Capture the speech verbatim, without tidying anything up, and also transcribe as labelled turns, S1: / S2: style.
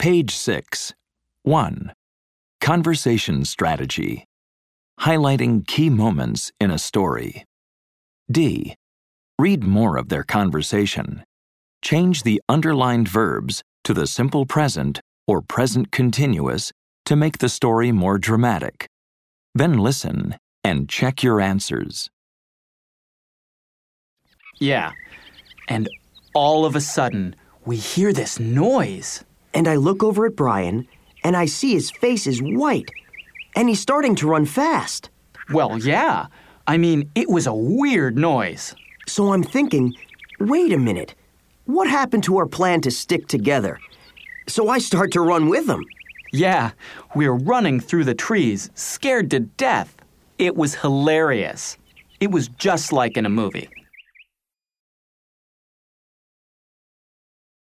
S1: Page six. one. Conversation strategy. Highlighting key moments in a story. D. Read more of their conversation. Change the underlined verbs to the simple present or present continuous to make the story more dramatic. Then listen and check your answers.
S2: Yeah, and all of a sudden, we hear this noise.
S3: And I look over at Brian, and I see his face is white, and he's starting to run fast.
S2: Well, yeah. I mean, it was a weird noise.
S3: So I'm thinking, wait a minute. What happened to our plan to stick together? So I start to run with him.
S2: Yeah, we're running through the trees, scared to death. It was hilarious. It was just like in a movie.